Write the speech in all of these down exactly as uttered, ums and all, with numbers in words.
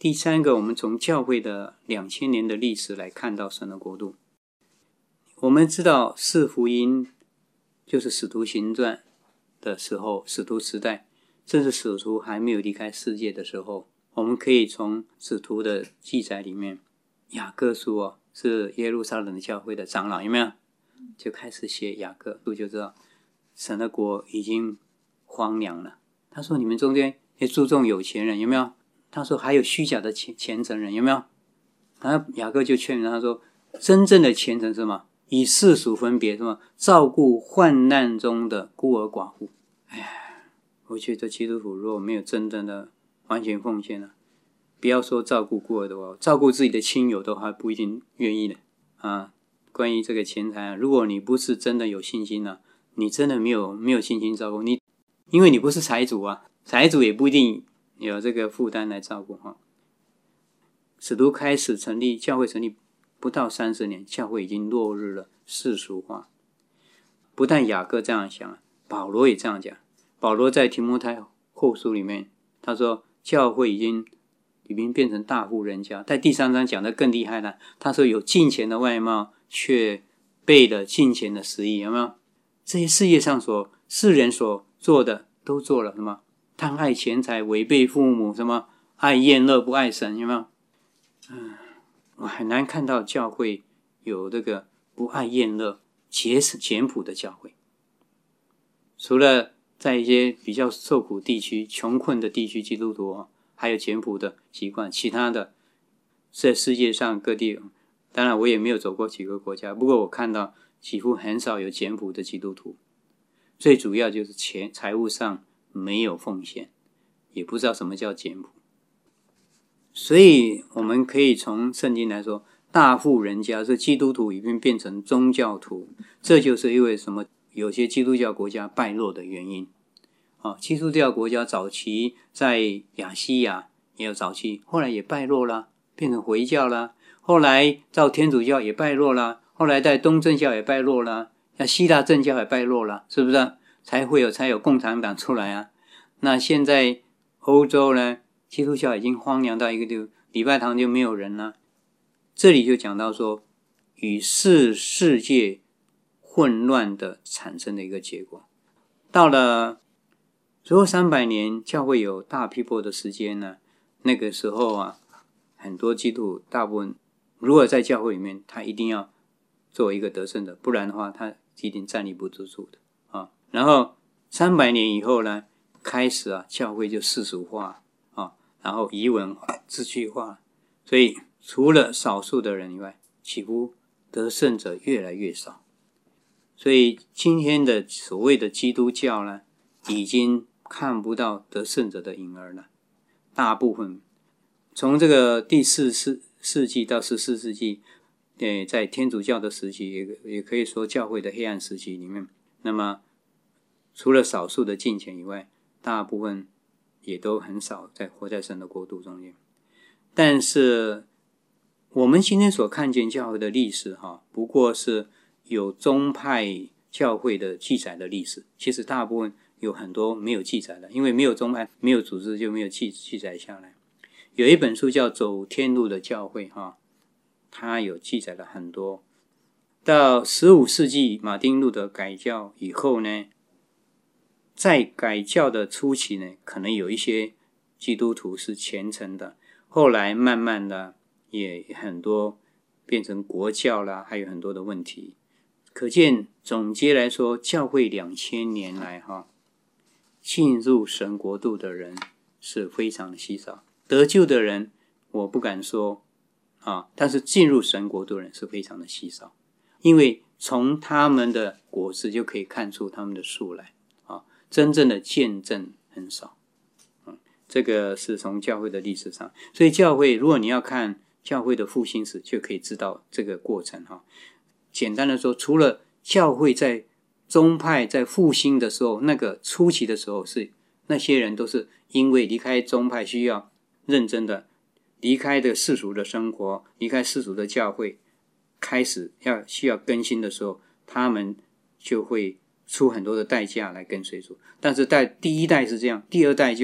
第三个，我们从教会的两千年的历史来看到神的国度。我们知道四福音就是使徒行传的时候，使徒时代，甚至使徒还没有离开世界的时候，我们可以从使徒的记载里面，雅各书哦，是耶路撒冷的教会的长老，有没有？就开始写雅各书，就知道神的国已经荒凉了。他说你们中间也注重有钱人，有没有？他说还有虚假的虔虔诚人，有没有？然后雅各就劝他说，真正的虔诚是什么？以世俗分别，什么？照顾患难中的孤儿寡妇。哎呀，我觉得基督徒如果没有真正的完全奉献了，不要说照顾孤儿的话，照顾自己的亲友都还不一定愿意的啊。关于这个钱财啊，如果你不是真的有信心啊，你真的没有没有信心照顾你，因为你不是财主啊，财主也不一定有这个负担来照顾哈。使徒开始成立教会成立不到三十年，教会已经落入了世俗化。不但雅各这样想，保罗也这样讲。保罗在提摩太后书里面，他说教会已经已经变成大户人家。在第三章讲的更厉害了，他说有敬虔的外貌，却背了敬虔的实意，有没有？这些世界上所世人所做的都做了，什么？贪爱钱财，违背父母，什么爱厌乐不爱神，有没有？嗯，我很难看到教会有这个不爱厌乐、节简朴的教会。除了在一些比较受苦地区、穷困的地区，基督徒还有简朴的习惯，其他的在世界上各地，当然我也没有走过几个国家，不过我看到几乎很少有简朴的基督徒。最主要就是钱财务上没有奉献，也不知道什么叫简朴。所以我们可以从圣经来说，大户人家是基督徒已经变成宗教徒，这就是因为什么有些基督教国家败落的原因。啊，基督教国家早期在亚细亚也有早期，后来也败落了，变成回教了，后来到天主教也败落了，后来在东正教也败落了，那希腊正教也败落了，是不是？才会有才有共产党出来啊。那现在欧洲呢，基督教已经荒凉到一个地步，礼拜堂就没有人了。这里就讲到说，与世世界混乱的产生的一个结果。到了最后三百年，教会有大批波的时间呢，那个时候啊，很多基督徒大部分如果在教会里面，他一定要做一个得胜的，不然的话，他一定站立不住住的啊。然后三百年以后呢，开始啊，教会就世俗化啊，然后仪文化、秩序化，所以除了少数的人以外，几乎得胜者越来越少。所以今天的所谓的基督教呢，已经看不到得胜者的影儿了。大部分从这个第四世纪到十四世纪，呃，在天主教的时期，也也可以说教会的黑暗时期里面，那么除了少数的敬虔以外，大部分也都很少在活在神的国度中间。但是我们今天所看见教会的历史哈，不过是有宗派教会的记载的历史，其实大部分有很多没有记载的，因为没有宗派，没有组织，就没有记记载下来。有一本书叫《走天路的教会》哈，它有记载了很多。到十五世纪马丁路德改教以后呢，在改教的初期呢，可能有一些基督徒是虔诚的，后来慢慢的也很多变成国教啦，还有很多的问题。可见总结来说，教会两千年来哈，进入神国度的人是非常的稀少，得救的人我不敢说啊，但是进入神国度的人是非常的稀少，因为从他们的果子就可以看出他们的树来啊，真正的见证很少。嗯，这个是从教会的历史上，所以教会如果你要看教会的复兴史，就可以知道这个过程哈。简单的说，除了教会在宗派在复兴的时候，那个初期的时候，是那些人都是因为离开宗派，需要认真的离开的世俗的生活，离开世俗的教会，开始要需要更新的时候，他们就会出很多的代价来跟随主。但是在第一代是这样，第二代就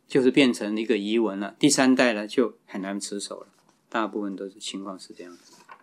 就是变成一个遗文了，第三代呢就很难持守了，大部分都是情况是这样的。